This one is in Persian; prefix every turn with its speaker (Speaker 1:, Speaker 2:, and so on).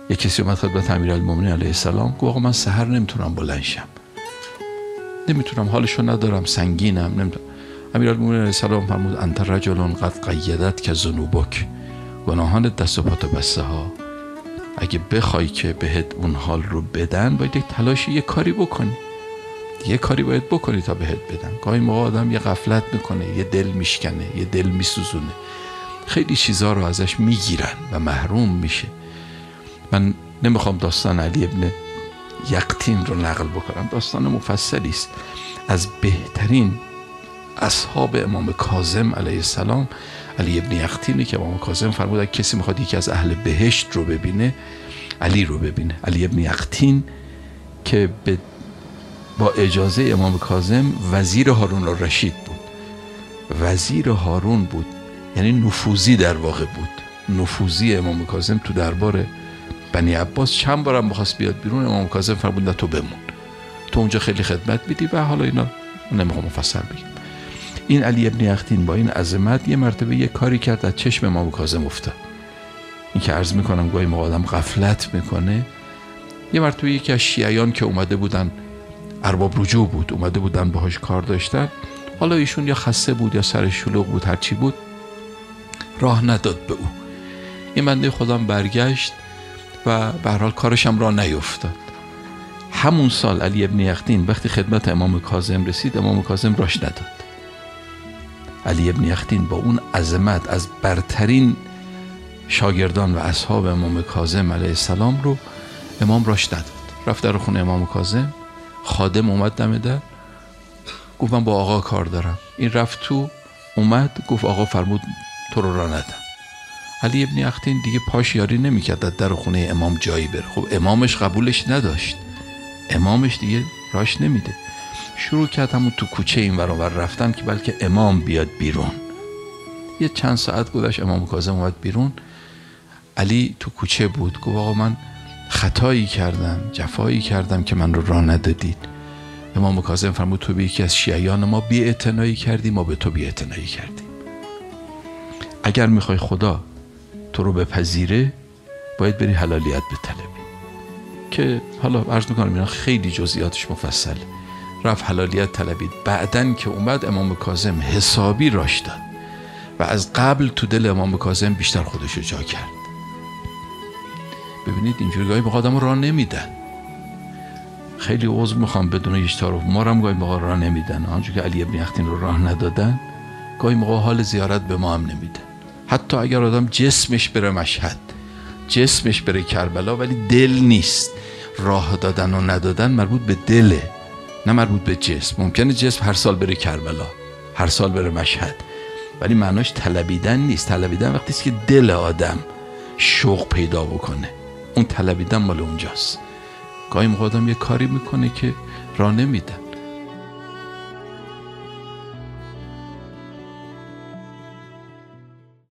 Speaker 1: یک کسی اومد خدمت امیرالمومنین علیه السلام، گفت آقا من سحر نمیتونم بلند شم، نمیتونم، حالشو ندارم، سنگینم، نمیتونم. امیرالمومنین علیه السلام فرمود انت رجل قد قیدت که ذنوبک، گناهان دست و پات بسته ها، اگه بخوای که بهت اون حال رو بدن باید یک تلاشی، یک کاری بکنی، یه کاری باید بکنی تا بهت بدن. گاهی موقع آدم یه غفلت میکنه، یه دل میشکنه، یه دل میسوزونه، خیلی چیزا رو ازش میگیرن و محروم میشه. من نمیخوام داستان علی ابن یقطین رو نقل بکنم، داستان مفصلی است از بهترین اصحاب امام کاظم علیه السلام، علی ابن یقطینی که امام کاظم فرمود کسی میخواد یکی از اهل بهشت رو ببینه، علی رو ببینه. علی ابن یقطین که با اجازه امام کاظم وزیر هارون الرشید بود، وزیر هارون بود، یعنی نفوذی در واقع بود، نفوذی امام کاظم تو دربار بنی عباس. چند بارم بخواست بیاد بیرون، امام کاظم فرمود تو بمون، تو اونجا خیلی خدمت میدی و حالا اینا نمیخوام مفصل بگم. این علی ابن یقطین با این عظمت یه مرتبه یه کاری کرد از چشم امام کاظم افتاد. این که عرض میکنم گاهی موقع آدم غفلت میکنه. یه مرتبه یکی از شیعیان که اومده بودن، ارباب رجوع بود، اومده بودن باهاش کار داشتن، حالا ایشون یا خسته بود یا سرش شلوغ بود، هرچی بود، راه نداد به او. این بنده خودم برگشت و به هر حال کارش هم راه نیفتاد. همون سال علی ابن یقطین وقتی خدمت امام کاظم رسید، امام کاظم راش نداد. علی ابن یقطین با اون عظمت از برترین شاگردان و اصحاب امام کاظم علیه السلام رو امام راش نداد. رفت در خونه امام کاظم، خادم اومد دم در، گفت من با آقا کار دارم. این رفت تو، اومد گفت آقا فرمود تو رو راه ندم. علی ابن یقطین دیگه پاش یاری نمی‌کرد در خونه امام جایی بره. خب امامش قبولش نداشت، امامش دیگه راش نمیده. شروع کرد همون تو کوچه این ور اونور رفتن که بلکه امام بیاد بیرون. یه چند ساعت گذشت، امام کاظم اومد بیرون، علی تو کوچه بود، گفت آقا من خطایی کردم، جفایی کردم که من رو راه ندادید. امام کاظم فرمود تو به یکی از شیعیان ما بی‌اعتنایی کردی، ما به تو بی‌اعتنایی کردیم. اگر میخوای خدا تو رو بپذیره باید بری حلالیت بطلبی، که حالا عرض میکنم اینا خیلی جزئیاتش مفصله. رفت حلالیت طلبید. بعدن که اومد امام کاظم حسابی راش داد و از قبل تو دل امام کاظم بیشتر خودش رو جا کرد. ببینید اینجوری گاهی موقع آدمو راه نمیدن. خیلی عذر میخوام بدون هیچ تعارف، ما رو هم گاهی موقع راه نمیدن. آنجوری که علی ابن یقطین رو راه ندادن، گاهی موقع حال زیارت به ما هم نمیدن. حتی اگر آدم جسمش بره مشهد، جسمش بره کربلا، ولی دل نیست. راه دادن و ندادن مربوط به دله، نه مربوط به جسم. ممکنه جسم هر سال بره کربلا، هر سال بره مشهد، ولی معناش طلبیدن نیست. طلبیدن وقتی است که دل آدم شوق پیدا بکنه، اون طلبیدن مال اونجاست. گاهی موقع آدم یه کاری میکنه که راه نمیدن.